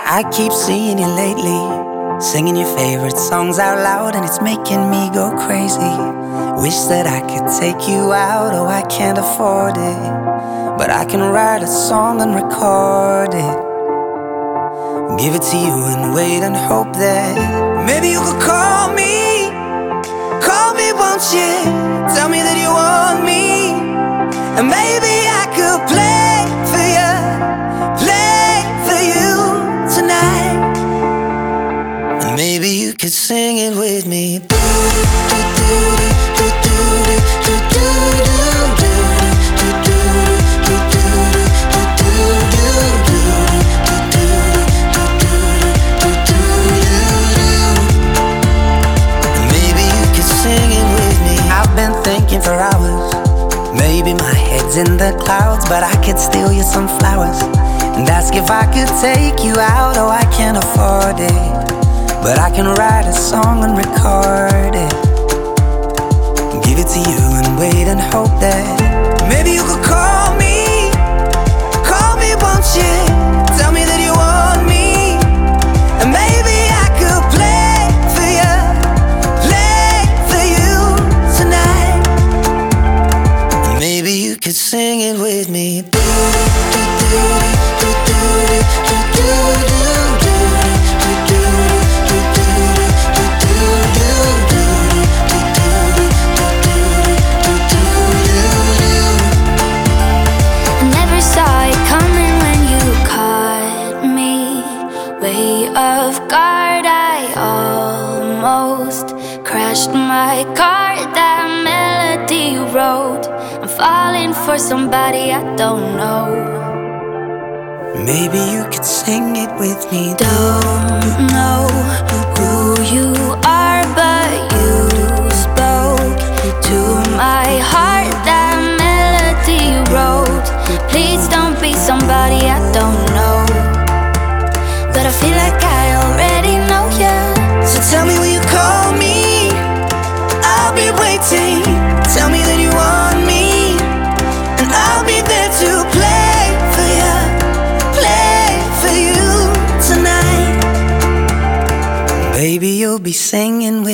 I keep seeing you lately, singing your favorite songs out loud, and it's making me go crazy. Wish that I could take you out, oh I can't afford it, but I can write a song and record it, give it to you and wait and hope that maybe you could call me, won't you? Tell me that you want me, and maybe I could play for you tonight, and maybe you could sing it with me. For hours, maybe my head's in the clouds, but I could steal you some flowers and ask if I could take you out. Oh, I can't afford it, but I can write a song and record it, give it to you and wait and hope that maybe you could call me, won't you? Tell me that you want me, and maybe I could play for you tonight. Maybe you could sing it with me. I never saw it coming when you caught me way off guard. I almost crashed my car. That melody you wrote, I'm falling for somebody I don't know. Maybe you could sing it with me. Don't know who you are, but you spoke to my heart. That melody you wrote, please don't be somebody I don't know, but I feel like I already know you. So tell me, will you call me? I'll be waiting. Tell me that you want me, and I'll be there to play for you tonight. Baby, you'll be singing